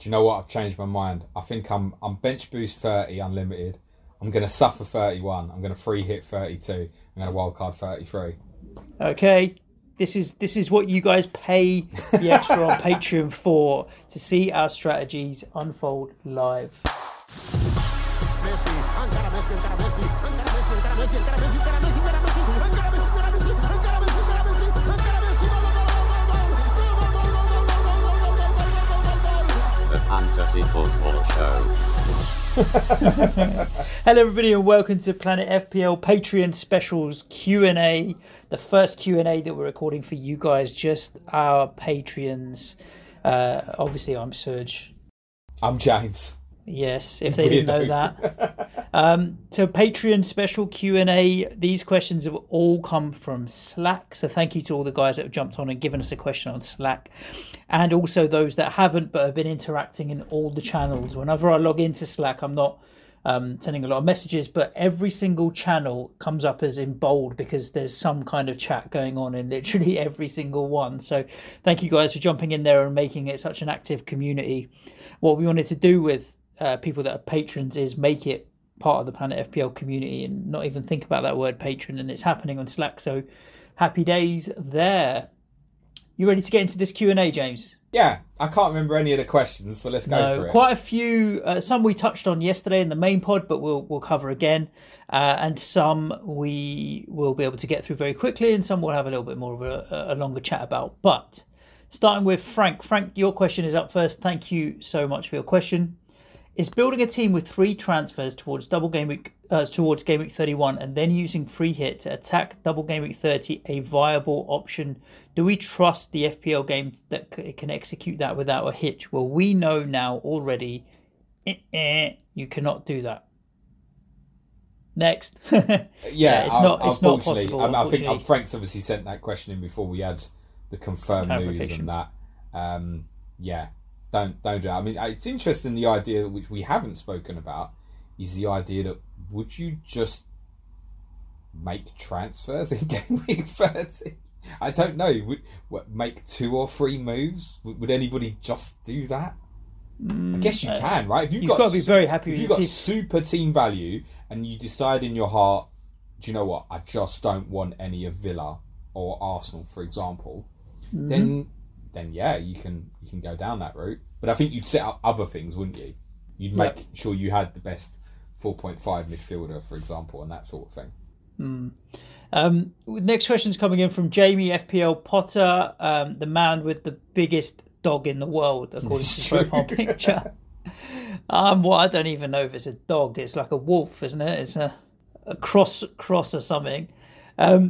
Do you know what? I've changed my mind. I think I'm bench boost 30 unlimited. I'm going to suffer 31. I'm going to free hit 32. I'm going to wildcard 33. Okay. This is what you guys pay the extra on Patreon for, to see our strategies unfold live. The Fantasy Football Show. Hello everybody and welcome to Planet FPL Patreon Specials Q&A. The first Q&A that we're recording for you guys, just our Patreons. Obviously I'm Serge. I'm James. Yes, if they didn't know that. So Patreon special Q&A. These questions have all come from Slack. So thank you to all the guys that have jumped on and given us a question on Slack. And also those that haven't but have been interacting in all the channels. Whenever I log into Slack, I'm not sending a lot of messages, but every single channel comes up as in bold because there's some kind of chat going on in literally every single one. So thank you guys for jumping in there and making it such an active community. What we wanted to do with people that are patrons is make it part of the Planet FPL community and not even think about that word patron, and it's happening on Slack. So happy days there. You ready to get into this Q&A, James? Yeah, I can't remember any of the questions, so let's go for it. Quite a few. Some we touched on yesterday in the main pod, but we'll cover again. And some we will be able to get through very quickly, and some we'll have a little bit more of a longer chat about. But starting with Frank. Frank, your question is up first. Thank you so much for your question. Is building a team with 3 transfers towards game week 31 and then using free hit to attack double game week 30 a viable option? Do we trust the FPL game that can execute that without a hitch? Well, we know now already you cannot do that. Next. Yeah, it's not possible. I think Frank's obviously sent that question in before we had the confirmed news and that. Yeah. Don't do it. I mean, it's interesting, the idea which we haven't spoken about is the idea that would you just make transfers in game week 30? I don't know. Make 2 or 3 moves? Would anybody just do that? I guess you can, right? If you've got to be very happy with your team. If you've got super team value and you decide in your heart, do you know what? I just don't want any of Villa or Arsenal, for example. Then yeah, you can go down that route. But I think you'd set up other things, wouldn't you? You'd make sure you had the best 4.5 midfielder, for example, and that sort of thing. Next question's coming in from Jamie FPL Potter, the man with the biggest dog in the world, according to his profile picture. Well, I don't even know if it's a dog. It's like a wolf, isn't it? It's a cross or something. Are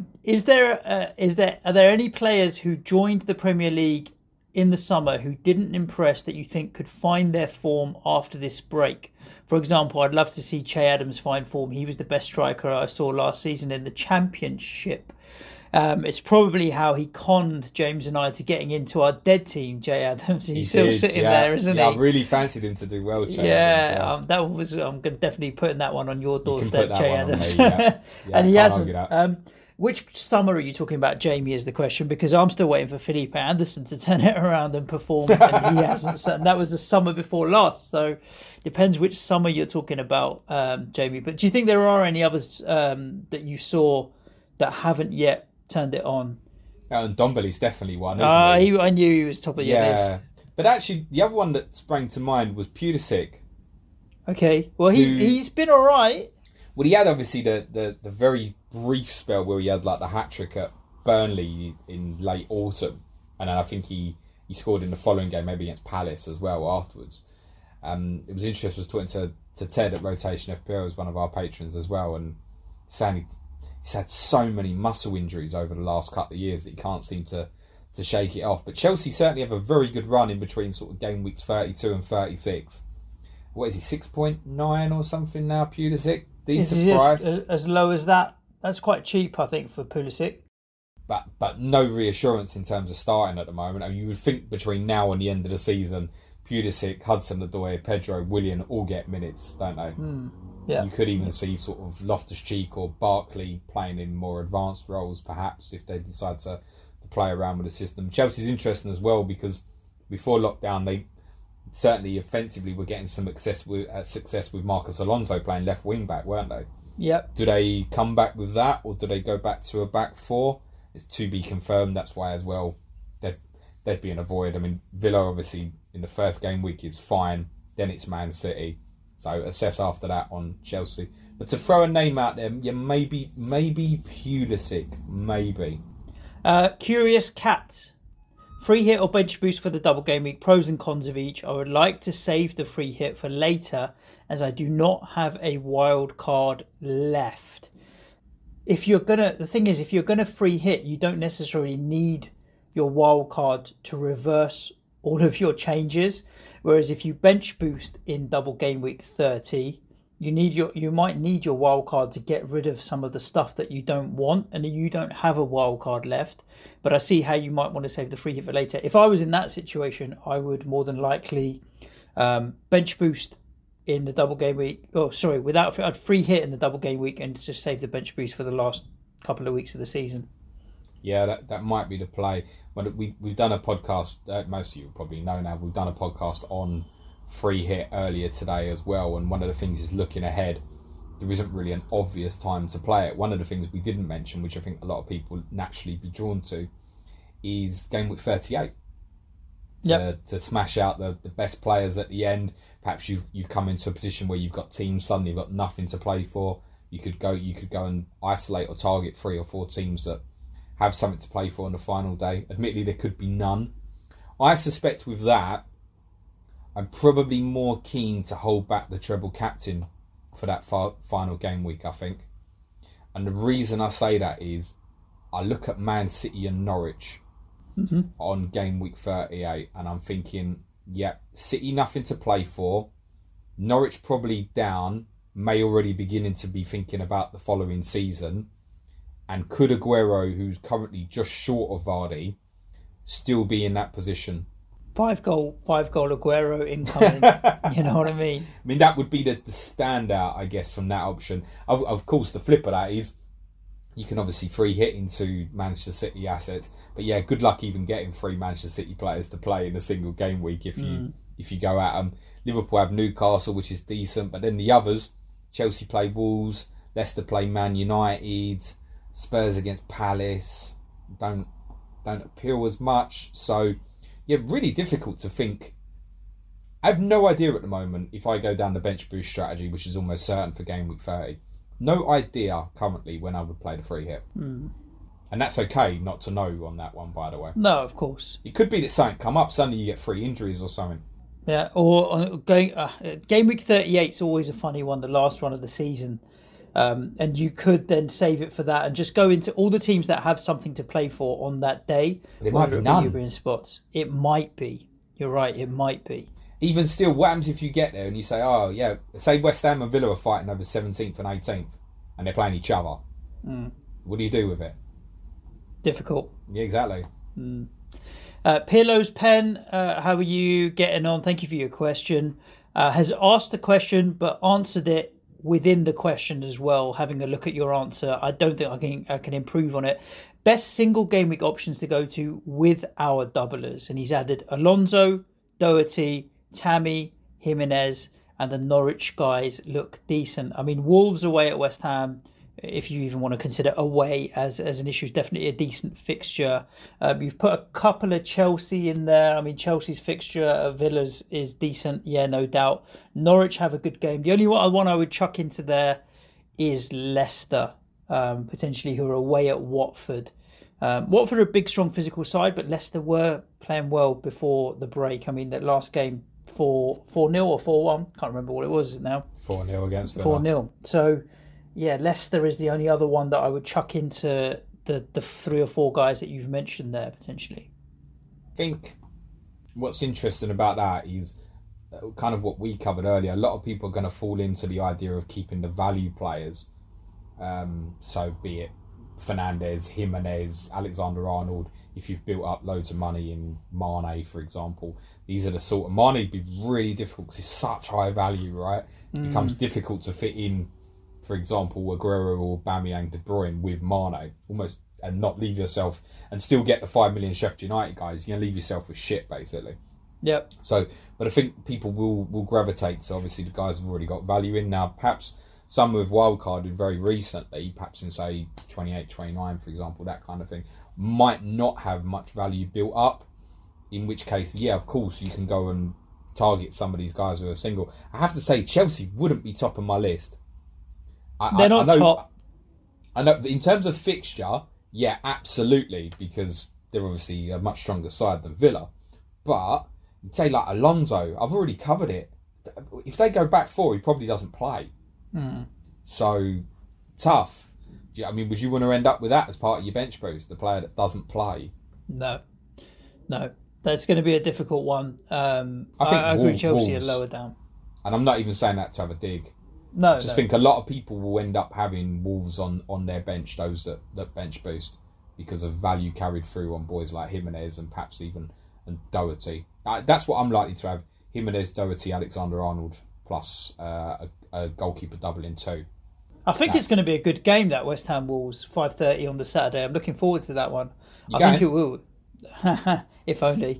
there any players who joined the Premier League in the summer who didn't impress that you think could find their form after this break? For example, I'd love to see Che Adams find form. He was the best striker I saw last season in the Championship. It's probably how he conned James and I to getting into our dead team, Che Adams. He's still sitting there, isn't he? I really fancied him to do well, Che Adams. That was. I'm definitely putting that one on your doorstep, Che Adams. And he hasn't. Which summer are you talking about, Jamie, is the question, because I'm still waiting for Felipe Anderson to turn it around and perform, and he hasn't. And that was the summer before last, so depends which summer you're talking about, Jamie. But do you think there are any others that you saw that haven't yet turned it on? And Ndombele's definitely one, isn't he? I knew he was top of your list. But actually, the other one that sprang to mind was Pulisic. Okay, well, he's been all right. Well, he had obviously the very brief spell where he had like the hat-trick at Burnley in late autumn. And then I think he scored in the following game, maybe against Palace as well afterwards. It was interesting, I was talking to Ted at Rotation FPL, as one of our patrons as well, and saying he's had so many muscle injuries over the last couple of years that he can't seem to shake it off. But Chelsea certainly have a very good run in between sort of game weeks 32 and 36. What is he, 6.9 or something now, Pulisic? Decent price. As low as that? That's quite cheap, I think, for Pulisic. But no reassurance in terms of starting at the moment. I mean, you would think between now and the end of the season, Pulisic, Hudson-Odoi, Pedro, Willian all get minutes, don't they? Yeah. You could even see sort of Loftus-Cheek or Barkley playing in more advanced roles, perhaps, if they decide to play around with the system. Chelsea's interesting as well because before lockdown, certainly offensively were getting some success with Marcus Alonso playing left wing back, weren't they? Yep. Do they come back with that, or do they go back to a back four? It's to be confirmed. That's why as well they'd be in a void. I mean, Villa obviously in the first game week is fine. Then it's Man City. So assess after that on Chelsea. But to throw a name out there, yeah, maybe Pulisic, maybe. Curious Cat. Free hit or bench boost for the double game week. Pros and cons of each. I would like to save the free hit for later, as I do not have a wild card left. If you're gonna free hit, you don't necessarily need your wild card to reverse all of your changes. Whereas if you bench boost in double game week 30, you might need your wild card to get rid of some of the stuff that you don't want, and you don't have a wild card left. But I see how you might want to save the free hit for later. If I was in that situation, I would more than likely bench boost in the double game week. I'd free hit in the double game week and just save the bench boost for the last couple of weeks of the season. Yeah, that might be the play. When we've done a podcast, most of you probably know now, we've done a podcast on free hit earlier today as well, and one of the things is looking ahead. There isn't really an obvious time to play it. One of the things we didn't mention, which I think a lot of people naturally be drawn to, is game week 38. To smash out the best players at the end. Perhaps you've come into a position where you've got teams suddenly got nothing to play for. You could go and isolate or target 3 or 4 teams that have something to play for on the final day. Admittedly, there could be none. I suspect with that, I'm probably more keen to hold back the treble captain for that final game week, I think. And the reason I say that is I look at Man City and Norwich on game week 38, and I'm thinking, City nothing to play for. Norwich probably down, may already beginning to be thinking about the following season. And could Aguero, who's currently just short of Vardy, still be in that position? 5 goal Aguero incoming. You know what I mean? I mean, that would be the standout, I guess, from that option. Of course, the flip of that is you can obviously free hit into Manchester City assets. But yeah, good luck even getting 3 Manchester City players to play in a single game week if you go at them. Liverpool have Newcastle, which is decent. But then the others, Chelsea play Wolves, Leicester play Man United, Spurs against Palace, don't appeal as much. So, yeah, really difficult to think. I have no idea at the moment if I go down the bench boost strategy, which is almost certain for game week 30. No idea currently when I would play the free hit. And that's okay not to know on that one, by the way. No, of course. It could be that something come up, suddenly you get 3 injuries or something. Yeah, or game week 38 is always a funny one, the last one of the season. And you could then save it for that and just go into all the teams that have something to play for on that day. There might be none. In spots. It might be. You're right, it might be. Even still, what happens if you get there and you say, oh, yeah, say West Ham and Villa are fighting over 17th and 18th and they're playing each other. What do you do with it? Difficult. Yeah, exactly. Pirlo's Pen, how are you getting on? Thank you for your question. Has asked a question but answered it within the question as well. Having a look at your answer, I don't think I can improve on it. Best single game week options to go to with our doublers, and he's added Alonso, Doherty, Tammy, Jimenez, and the Norwich guys look decent. I mean, Wolves away at West Ham, if you even want to consider away as an issue, is definitely a decent fixture. You've put a couple of Chelsea in there. I mean, Chelsea's fixture at Villa's is decent, yeah, no doubt. Norwich have a good game. The only one I would chuck into there is Leicester, potentially, who are away at Watford. Watford are a big, strong physical side, but Leicester were playing well before the break. I mean, that last game, 4-0 or 4-1, can't remember what it was now. 4-0 against Villa. 4-0. So, yeah, Leicester is the only other one that I would chuck into the 3 or 4 guys that you've mentioned there, potentially. I think what's interesting about that is kind of what we covered earlier. A lot of people are going to fall into the idea of keeping the value players. So be it Fernandes, Jimenez, Alexander-Arnold, if you've built up loads of money in Mane, for example. These are the sort of... Mane would be really difficult because it's such high value, right? It becomes difficult to fit in, for example, Aguero or Aubameyang, De Bruyne with Mane, almost, and not leave yourself, and still get the 5 million Sheffield United guys. You're going to leave yourself with shit, basically. Yep. So, but I think people will gravitate to obviously the guys have already got value in now. Perhaps some who have wildcarded very recently, perhaps in say 28, 29, for example, that kind of thing, might not have much value built up. In which case, yeah, of course, you can go and target some of these guys with a single. I have to say, Chelsea wouldn't be top of my list. They're not top. I know in terms of fixture, yeah, absolutely, because they're obviously a much stronger side than Villa. But say like Alonso, I've already covered it. If they go back four, he probably doesn't play. So tough. I mean, would you want to end up with that as part of your bench boost, the player that doesn't play? No. That's going to be a difficult one. I agree. Chelsea are lower down, and I'm not even saying that to have a dig. No, I just think a lot of people will end up having Wolves on their bench, those that bench boost, because of value carried through on boys like Jimenez and perhaps even Doherty. That's what I'm likely to have: Jimenez, Doherty, Alexander-Arnold, plus a goalkeeper double in two. I think it's going to be a good game, that West Ham Wolves 5:30 on the Saturday. I'm looking forward to that one. I think it will. If only.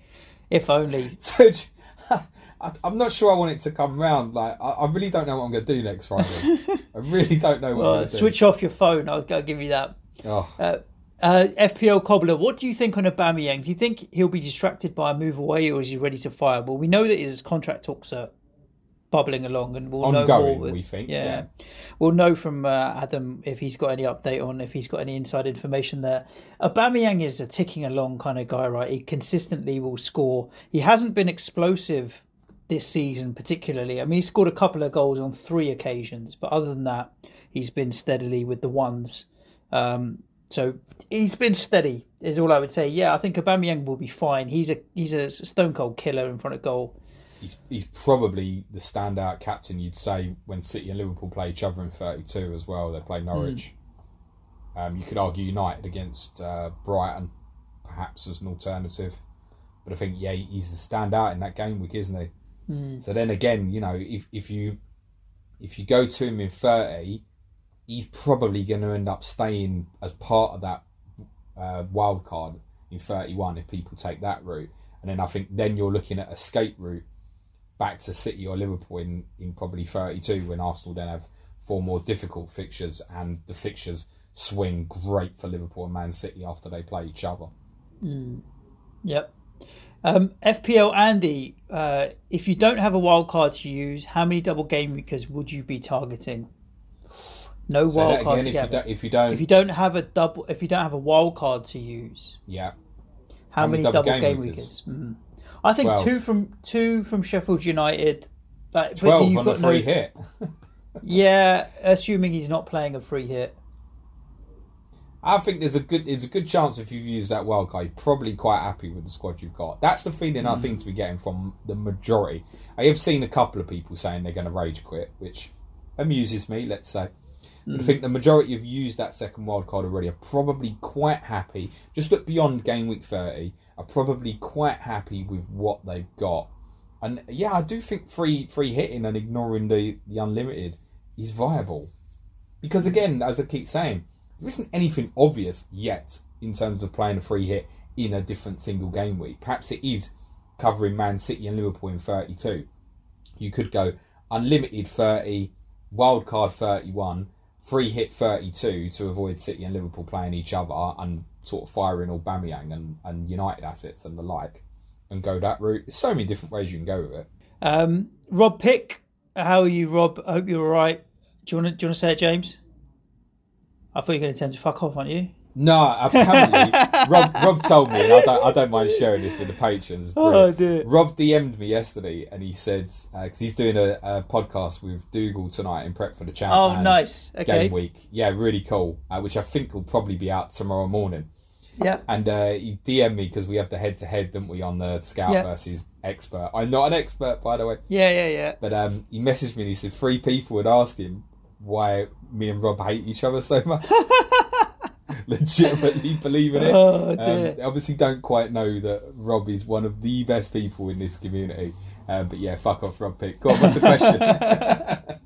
So, I'm not sure I want it to come round. Like, I really don't know what I'm going to do next Friday. I really don't know what I'm going to do. Switch off your phone. I'll give you that. Oh. FPL Cobbler, what do you think on Aubameyang? Do you think he'll be distracted by a move away, or is he ready to fire? Well, we know that his contract talks are bubbling along, and we'll ongoing, know more. We think. Yeah. We'll know from Adam if he's got any update on, if he's got any inside information there. Aubameyang is a ticking along kind of guy, right? He consistently will score. He hasn't been explosive this season particularly. I mean, he scored a couple of goals on 3 occasions, but other than that, he's been steadily with the ones. So he's been steady, is all I would say. Yeah, I think Aubameyang will be fine. He's a stone cold killer in front of goal. He's probably the standout captain, you'd say, when City and Liverpool play each other in 32 as well. They play Norwich. You could argue United against Brighton, perhaps as an alternative. But I think, yeah, he's the standout in that game week, isn't he? So then again, you know, if you go to him in 30, he's probably going to end up staying as part of that wild card in 31 if people take that route. And then I think then you're looking at escape route back to City or Liverpool in probably 32, when Arsenal then have 4 more difficult fixtures, and the fixtures swing great for Liverpool and Man City after they play each other. Yep. FPL Andy, if you don't have a wild card to use, how many double game weekers would you be targeting? No wild card together. If you don't have a wild card to use. Yeah. How many double game weekers? I think 12. two from Sheffield United. 12 on a free hit. Yeah, assuming he's not playing a free hit. I think it's a good chance if you've used that wild card, you're probably quite happy with the squad you've got. That's the feeling I seem to be getting from the majority. I have seen a couple of people saying they're going to rage quit, which amuses me, let's say. But I think the majority have used that second wild card already are probably quite happy. Just look beyond game week 30, are probably quite happy with what they've got. And yeah, I do think free hitting and ignoring the unlimited is viable. Because again, as I keep saying, there isn't anything obvious yet in terms of playing a free hit in a different single game week. Perhaps it is covering Man City and Liverpool in 32. You could go unlimited 30, wildcard 31, free hit 32 to avoid City and Liverpool playing each other and sort of firing Aubameyang and United assets and the like, and go that route. There's so many different ways you can go with it. Rob Pick, how are you, Rob? I hope you're all right. Do you want to say it, James? I thought you were going to attempt to fuck off, aren't you? No, apparently Rob told me, and I don't mind sharing this with the patrons. Oh, dear. Rob DM'd me yesterday, and he said, because he's doing a podcast with Dougal tonight in prep for the Champ. Oh, nice. Okay. Game week. Yeah, really cool. Which I think will probably be out tomorrow morning. Yeah. And he DM'd me because we have the head-to-head, don't we, on the Scout versus Expert. I'm not an expert, by the way. Yeah. But he messaged me and he said 3 people had asked him why me and Rob hate each other so much. Legitimately believe in it. Oh, dear. Obviously don't quite know that Rob is one of the best people in this community. But yeah, fuck off, Rob Pick. Go on, what's the question?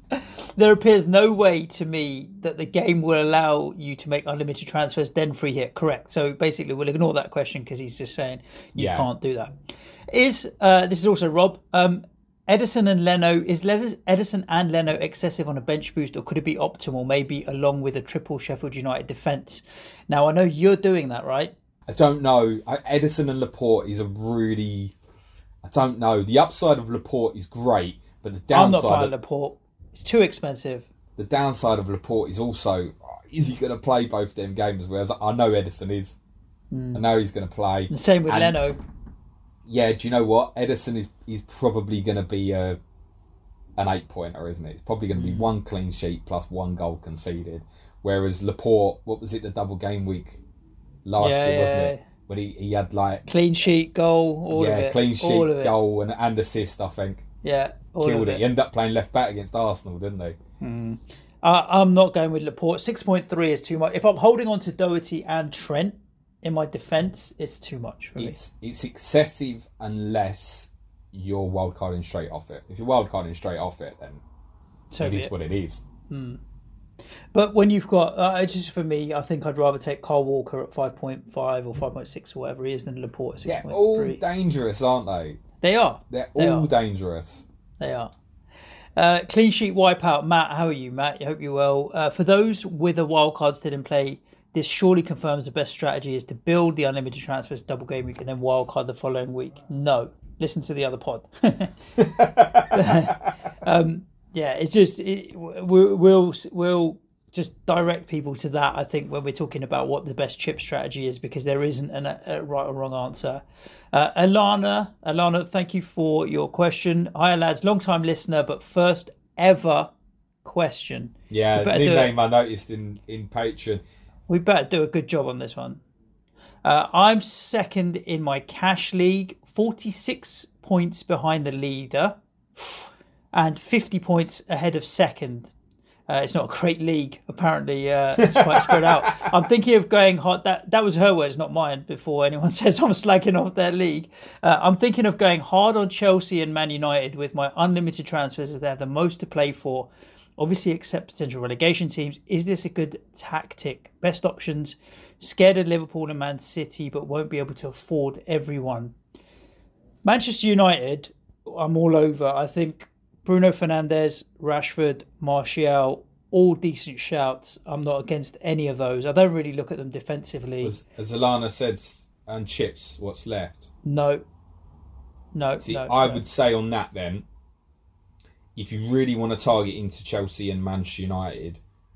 There appears no way to me that the game will allow you to make unlimited transfers, then free hit. Correct. So basically, we'll ignore that question because he's just saying you can't do that. This is also Rob. Edison and Leno, is Edison and Leno excessive on a bench boost, or could it be optimal, maybe along with a triple Sheffield United defence? Now, I know you're doing that, right? I don't know. Edison and Laporte is a really... I don't know. The upside of Laporte is great, but the downside... I'm not buying Laporte. It's too expensive. The downside of Laporte is also, is he going to play both them games? Whereas I know Edison is. I know he's going to play. The same with Leno. Yeah, do you know what? Edison is probably going to be an 8-pointer, isn't it? It's probably going to be 1 clean sheet plus 1 goal conceded. Whereas Laporte, what was it, the double game week last year, wasn't it? When he had like... Clean sheet, goal, all of it. Yeah, clean sheet, goal and assist, I think. Yeah, killed it. He ended up playing left back against Arsenal, didn't he? I'm not going with Laporte. 6.3 is too much. If I'm holding on to Doherty and Trent in my defence, it's too much for me. It's excessive unless you're wildcarding straight off it. If you're wildcarding straight off it, then it is what it is. But when you've got, just for me, I think I'd rather take Kyle Walker at 5.5 or 5.6 or whatever he is than Laporte at 6.3. They're all dangerous, aren't they? They are. They're all dangerous. They are. Clean sheet wipeout. Matt, how are you, Matt? I hope you're well. For those with a wildcard still in play, this surely confirms the best strategy is to build the unlimited transfers double game week and then wildcard the following week. No. Listen to the other pod. Yeah, it's just we'll just direct people to that, I think, when we're talking about what the best chip strategy is, because there isn't a right or wrong answer. Alana, thank you for your question. Hi, lads, long time listener, but first ever question. Yeah, new name I noticed in Patreon. We better do a good job on this one. I'm second in my cash league, 46 points behind the leader, and 50 points ahead of second. It's not a great league, apparently. It's quite spread out. I'm thinking of going hard. That was her words, not mine, before anyone says I'm slagging off their league. I'm thinking of going hard on Chelsea and Man United with my unlimited transfers, as they have the most to play for. Obviously, except potential relegation teams. Is this a good tactic? Best options, scared of Liverpool and Man City, but won't be able to afford everyone. Manchester United, I'm all over. I think Bruno Fernandes, Rashford, Martial, all decent shouts. I'm not against any of those. I don't really look at them defensively. As Alana said, and chips, what's left? No. I would say on that then, if you really want to target into Chelsea and Manchester United,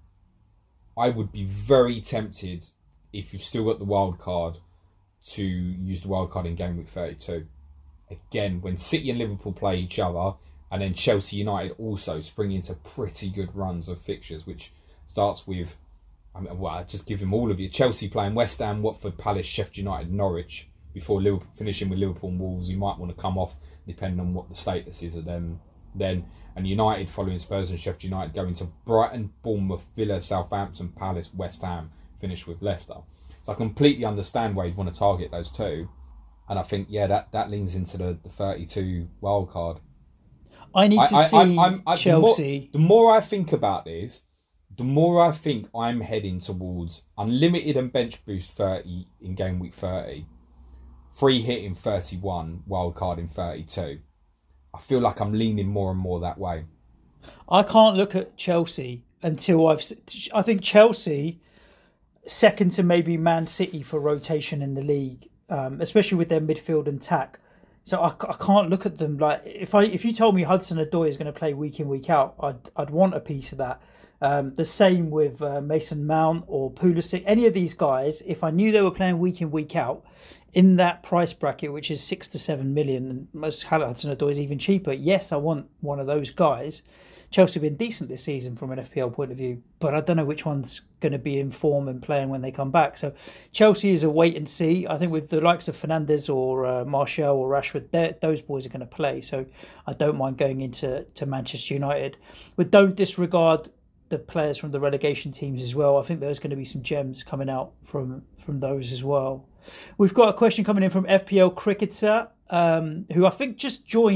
I would be very tempted, if you've still got the wild card, to use the wild card in game week 32. Again, when City and Liverpool play each other, and then Chelsea United also spring into pretty good runs of fixtures, which starts with, I'll just give them all of you. Chelsea playing West Ham, Watford, Palace, Sheffield United, Norwich, before Liverpool, finishing with Liverpool and Wolves. You might want to come off, depending on what the status is of them then. And United following Spurs and Sheffield United going to Brighton, Bournemouth, Villa, Southampton, Palace, West Ham, finish with Leicester. So I completely understand why you'd want to target those two. And I think, that leans into the 32 wild card. I need to see Chelsea. The more I think about this, the more I think I'm heading towards unlimited and bench boost 30 in game week 30, free hit in 31, wild card in 32. I feel like I'm leaning more and more that way. I can't look at Chelsea until I think Chelsea second to maybe Man City for rotation in the league, especially with their midfield and attack. So I can't look at them like if you told me Hudson-Odoi is going to play week in, week out, I'd want a piece of that. The same with Mason Mount or Pulisic, any of these guys. If I knew they were playing week in, week out in that price bracket, which is 6 to 7 million, and most Hudson-Odoi is even cheaper. Yes, I want one of those guys. Chelsea have been decent this season from an FPL point of view, but I don't know which one's going to be in form and playing when they come back. So Chelsea is a wait and see. I think with the likes of Fernandes or Martial or Rashford, those boys are going to play. So I don't mind going into Manchester United. But don't disregard the players from the relegation teams as well. I think there's going to be some gems coming out from those as well. We've got a question coming in from FPL Cricketer, who I think just joined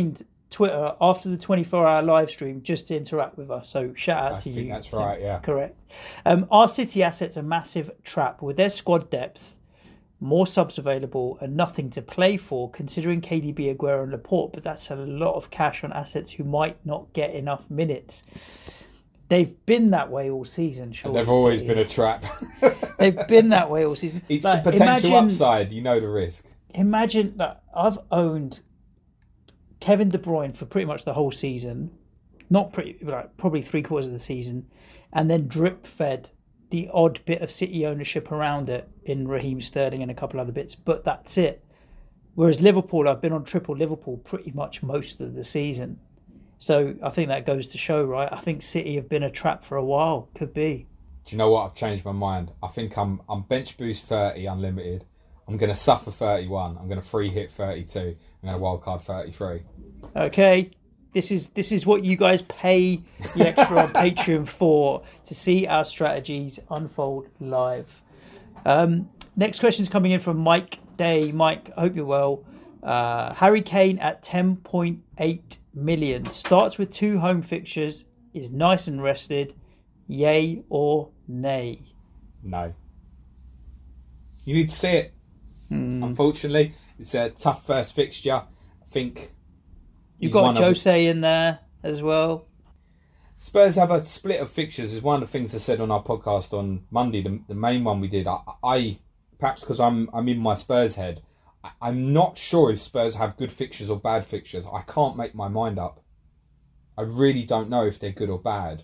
Twitter after the 24-hour live stream just to interact with us. So shout out to you. I think that's right, yeah. Correct. Are City assets a massive trap with their squad depth, more subs available, and nothing to play for, considering KDB, Aguero, and Laporte? But that's a lot of cash on assets who might not get enough minutes. They've been that way all season, surely. They've always been a trap. They've been that way all season. It's the potential upside, you know the risk. Imagine that I've owned Kevin De Bruyne for pretty much the whole season, probably 3/4 of the season, and then drip fed the odd bit of City ownership around it in Raheem Sterling and a couple other bits, but that's it. Whereas Liverpool, I've been on triple Liverpool pretty much most of the season. So I think that goes to show, right? I think City have been a trap for a while. Could be. Do you know what? I've changed my mind. I think I'm bench boost 30 unlimited. I'm going to suffer 31. I'm going to free hit 32. I'm going to wildcard 33. Okay. This is what you guys pay the extra on Patreon for, to see our strategies unfold live. Next question is coming in from Mike Day. Mike, I hope you're well. Harry Kane at 10.8 million. Starts with 2 home fixtures. Is nice and rested. Yay or nay? No. You need to see it. Unfortunately, it's a tough first fixture. I think you've got Jose in there as well. Spurs have a split of fixtures. Is one of the things I said on our podcast on Monday. The main one we did. I perhaps because I'm in my Spurs head. I'm not sure if Spurs have good fixtures or bad fixtures. I can't make my mind up. I really don't know if they're good or bad.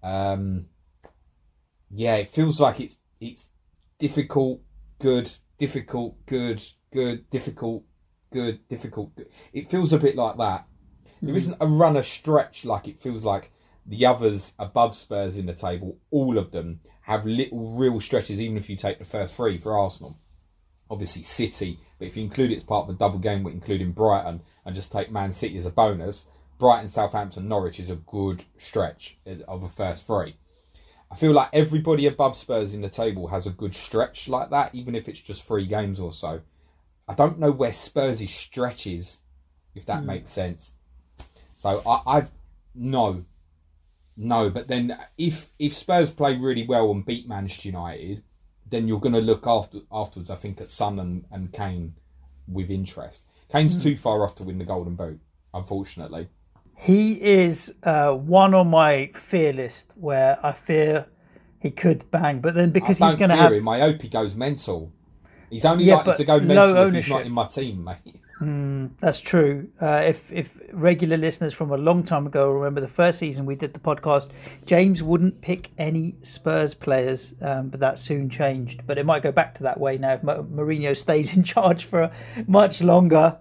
It feels like it's difficult, good, difficult, good, difficult, good, difficult, good. It feels a bit like that. There isn't a runner stretch like it feels like the others above Spurs in the table. All of them have little real stretches, even if you take the first 3 for Arsenal. Obviously City, but if you include it as part of a double game, including Brighton, and just take Man City as a bonus, Brighton, Southampton, Norwich is a good stretch of a first 3. I feel like everybody above Spurs in the table has a good stretch like that, even if it's just 3 games or so. I don't know where Spurs' stretch is, if that makes sense. So no. But then if Spurs play really well and beat Manchester United, then you're going to look afterwards, I think, at Son and Kane with interest. Kane's too far off to win the Golden Boot, unfortunately. He is one on my fear list where I fear he could bang, but then because he's going to have him, I hope he goes mental. He's only likely to go mental if he's not in my team, mate. That's true. If regular listeners from a long time ago remember the first season we did the podcast, James wouldn't pick any Spurs players, but that soon changed. But it might go back to that way now if Mourinho stays in charge for much longer.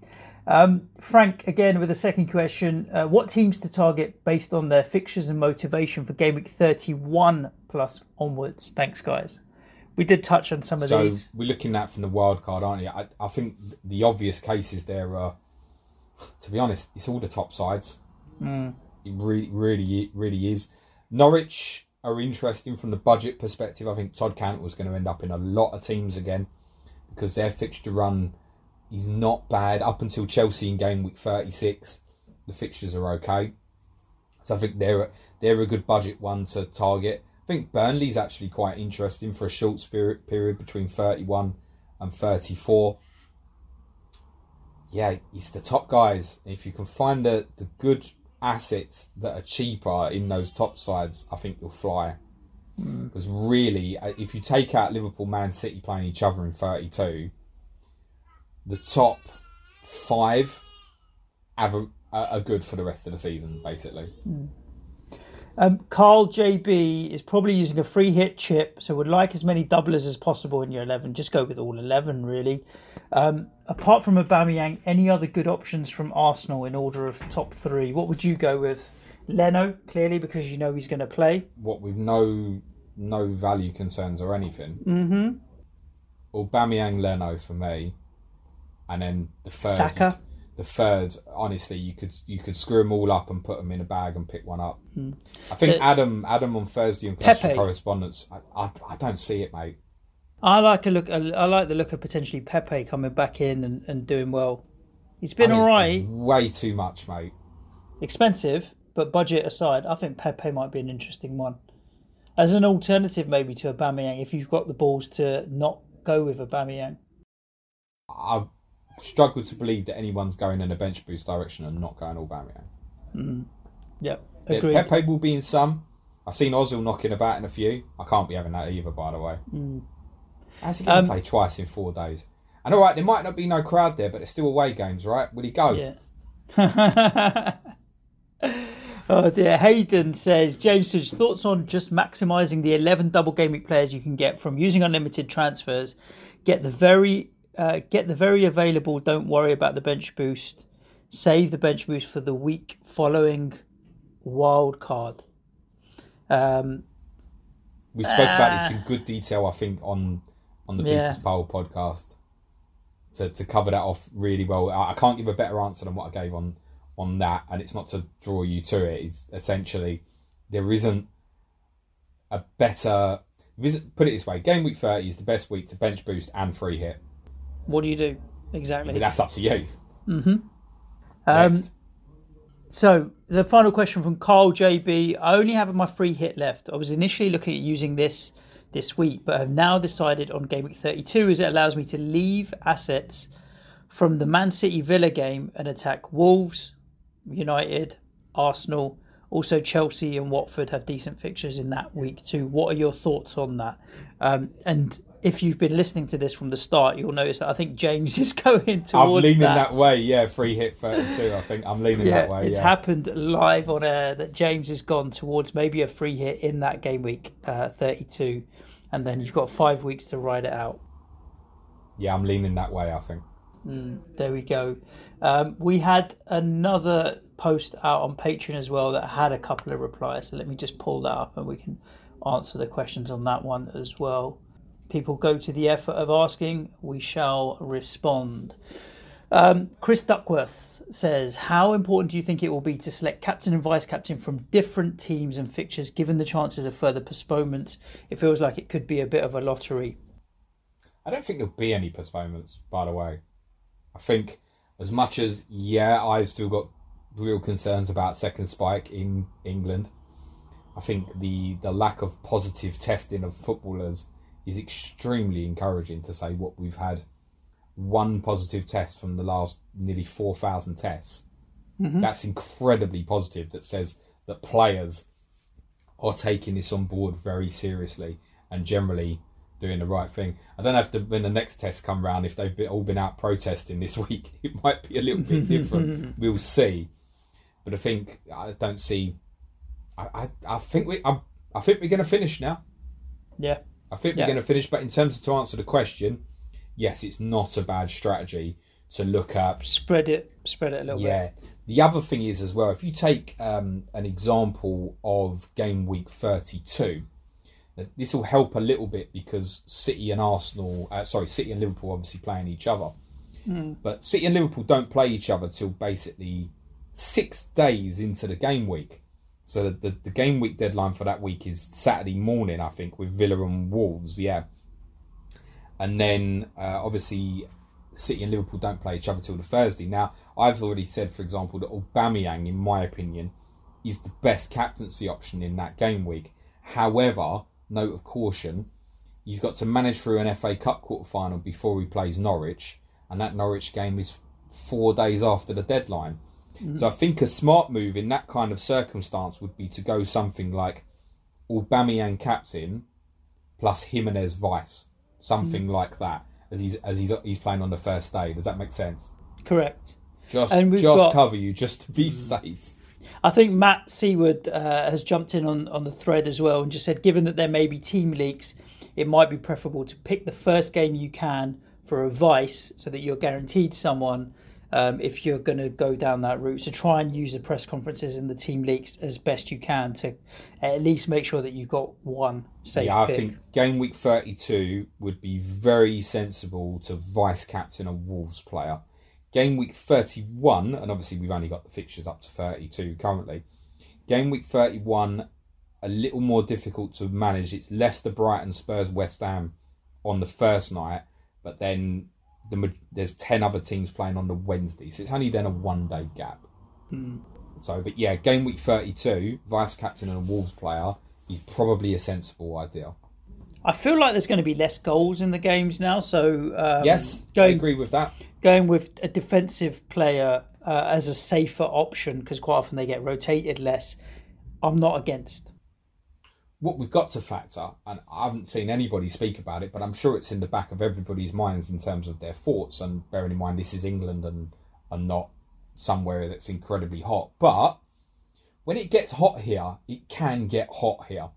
Frank, again, with a second question. What teams to target based on their fixtures and motivation for game week 31 plus onwards? Thanks, guys. We did touch on some of these. So we're looking at from the wild card, aren't you? I think the obvious cases there are, to be honest, it's all the top sides. It really is. Norwich are interesting from the budget perspective. I think Todd Cantwell's going to end up in a lot of teams again because their fixture run is not bad. Up until Chelsea in game week 36, the fixtures are okay. So I think they're a good budget one to target. I think Burnley's actually quite interesting for a short period between 31 and 34. Yeah, it's the top guys. If you can find the good assets that are cheaper in those top sides, I think you'll fly. Because really, if you take out Liverpool, Man City playing each other in 32, the top 5 are good for the rest of the season, basically. Carl JB is probably using a free hit chip, so would like as many doublers as possible in your 11. Just go with all 11, really. Apart from Aubameyang, any other good options from Arsenal in order of top 3? What would you go with? Leno, clearly, because you know he's going to play. What, with no value concerns or anything? Aubameyang, Leno for me, and then the third. Saka. The third, honestly, you could screw them all up and put them in a bag and pick one up. I think Adam on Thursday in Clash of Correspondence, I don't see it, mate. I like the look of potentially Pepe coming back in and doing well. He's been all right. Way too much, mate. Expensive, but budget aside, I think Pepe might be an interesting one. As an alternative maybe to Aubameyang, if you've got the balls to not go with Aubameyang. I struggle to believe that anyone's going in a bench boost direction and not going Aubameyang. Yep, agreed. Pepe will be in some. I've seen Ozil knocking about in a few. I can't be having that either, by the way. How's he going to play twice in 4 days? And all right, there might not be no crowd there, but it's still away games, right? Will he go? Yeah. Oh dear. Hayden says, James, thoughts on just maximising the 11 double game week players you can get from using unlimited transfers? Get the very available. Don't worry about the bench boost. Save the bench boost for the week following wild card. We spoke about this in good detail, I think, on the People's Poll podcast to cover that off really well. I can't give a better answer than what I gave on that, and it's not to draw you to it. It's essentially there isn't a better. Put it this way: game week 30 is the best week to bench boost and free hit. What do you do exactly? But that's up to you. Next. So the final question from Carl JB. I only have my free hit left. I was initially looking at using this week, but have now decided on game week 32 as it allows me to leave assets from the Man City Villa game and attack Wolves, United, Arsenal. Also Chelsea and Watford have decent fixtures in that week too. What are your thoughts on that? And if you've been listening to this from the start, you'll notice that I think James is going towards I'm leaning that way, yeah. Free hit 32, I think I'm leaning that way. It's happened live on air that James has gone towards maybe a free hit in that game week 32, and then you've got 5 weeks to ride it out. Yeah, I'm leaning that way, I think. There we go. We had another post out on Patreon as well that had a couple of replies, so let me just pull that up and we can answer the questions on that one as well. People go to the effort of asking, we shall respond. Chris Duckworth says, how important do you think it will be to select captain and vice captain from different teams and fixtures given the chances of further postponements? It feels like it could be a bit of a lottery. I don't think there'll be any postponements, by the way. I think as much as, I've still got real concerns about second spike in England, I think the lack of positive testing of footballers is extremely encouraging to say what we've had one positive test from the last nearly 4,000 tests. That's incredibly positive. That says that players are taking this on board very seriously and generally doing the right thing. I don't know if when the next tests come round, if they've all been out protesting this week, it might be a little bit different. We'll see. But I think I don't see. I think we're going to finish now. Yeah. I think we're going to finish, but in terms of to answer the question, yes, it's not a bad strategy to look at. Spread it a little bit. Yeah. The other thing is as well, if you take an example of game week 32, this will help a little bit because City and Liverpool obviously playing each other. But City and Liverpool don't play each other till basically 6 days into the game week. So the game week deadline for that week is Saturday morning, I think, with Villa and Wolves, And then, obviously, City and Liverpool don't play each other till the Thursday. Now, I've already said, for example, that Aubameyang, in my opinion, is the best captaincy option in that game week. However, note of caution, he's got to manage through an FA Cup quarter-final before he plays Norwich, and that Norwich game is 4 days after the deadline. So I think a smart move in that kind of circumstance would be to go something like Aubameyang captain plus Jimenez vice, something like that, as he's playing on the first day. Does that make sense? Correct. Just cover you, just to be safe. I think Matt Seaward has jumped in on the thread as well and just said, given that there may be team leaks, it might be preferable to pick the first game you can for a vice so that you're guaranteed someone. If you're going to go down that route, so try and use the press conferences and the team leaks as best you can to at least make sure that you've got one safe pick. I think game week 32 would be very sensible to vice captain a Wolves player. Game week 31, and obviously we've only got the fixtures up to 32 currently. Game week 31, a little more difficult to manage. It's Leicester, Brighton, Spurs, West Ham on the first night, but then there's 10 other teams playing on the Wednesday, so it's only then a 1-day gap. So, but yeah, game week 32, vice captain and a Wolves player is probably a sensible idea. I feel like there's going to be less goals in the games now, so yes, I agree with that. Going with a defensive player as a safer option, because quite often they get rotated less, I'm not against. What we've got to factor, and I haven't seen anybody speak about it, but I'm sure it's in the back of everybody's minds in terms of their thoughts, and bearing in mind this is England and not somewhere that's incredibly hot. But when it gets hot here, it can get hot here.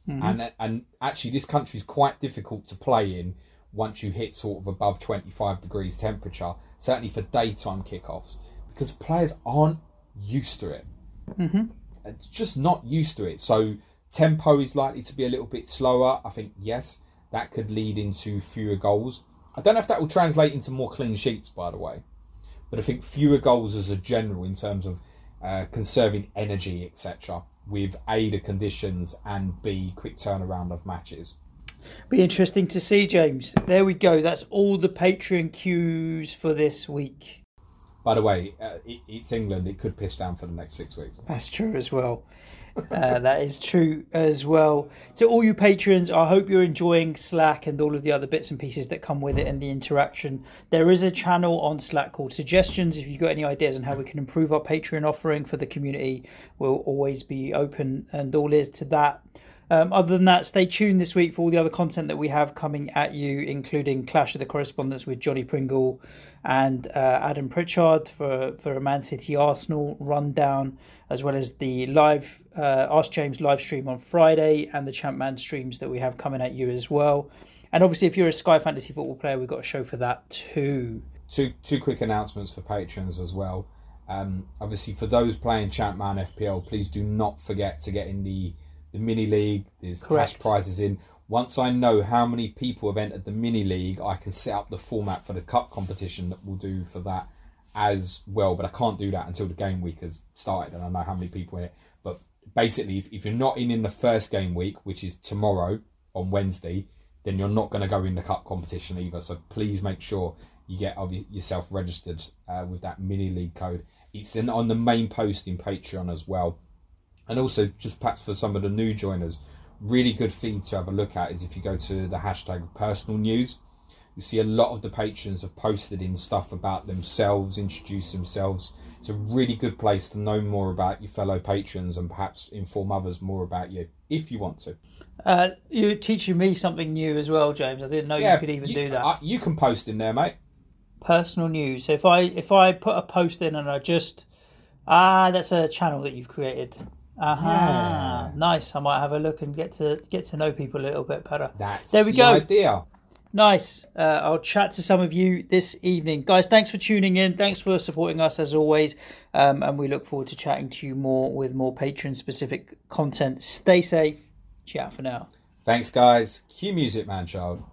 And actually this country is quite difficult to play in once you hit sort of above 25 degrees temperature, certainly for daytime kickoffs, because players aren't used to it. It's just not used to it. So tempo is likely to be a little bit slower. I think, yes, that could lead into fewer goals. I don't know if that will translate into more clean sheets, by the way, but I think fewer goals as a general in terms of conserving energy, etc., with A, the conditions, and B, quick turnaround of matches. Be interesting to see, James. There we go. That's all the Patreon cues for this week. By the way, it's England. It could piss down for the next 6 weeks. That's true as well. That is true as well. To all you patrons, I hope you're enjoying Slack and all of the other bits and pieces that come with it and the interaction. There is a channel on Slack called Suggestions. If you've got any ideas on how we can improve our Patreon offering for the community, we'll always be open and all ears to that. Other than that, stay tuned this week for all the other content that we have coming at you, including Clash of the Correspondents with Johnny Pringle and Adam Pritchard for a Man City Arsenal rundown, as well as the live Ask James live stream on Friday and the Champ Man streams that we have coming at you as well. And obviously, if you're a Sky Fantasy Football player, we've got a show for that too. Two quick announcements for patrons as well. Obviously, for those playing Champ Man FPL, please do not forget to get in the mini league. There's cash prizes in. Once I know how many people have entered the mini league, I can set up the format for the cup competition that we'll do for that as well. But I can't do that until the game week has started and I know how many people in it. But basically, if you're not in the first game week, which is tomorrow on Wednesday, then you're not going to go in the cup competition either. So please make sure you get yourself registered with that mini league code. It's on the main post in Patreon as well. And also, just perhaps for some of the new joiners, really good feed to have a look at is if you go to the hashtag personal news. You see a lot of the patrons have posted in stuff about themselves, introduce themselves. It's a really good place to know more about your fellow patrons and perhaps inform others more about you, if you want to. You're teaching me something new as well, James. I didn't know you could even do that. You can post in there, mate. Personal news. So if I put a post in and I just... that's a channel that you've created. Yeah. Nice. I might have a look and get to know people a little bit better. There we go. Idea. Nice. I'll chat to some of you this evening, guys. Thanks for tuning in. Thanks for supporting us as always, and we look forward to chatting to you more with more Patreon specific content. Stay safe. Ciao for now. Thanks, guys. Cue music, man, child.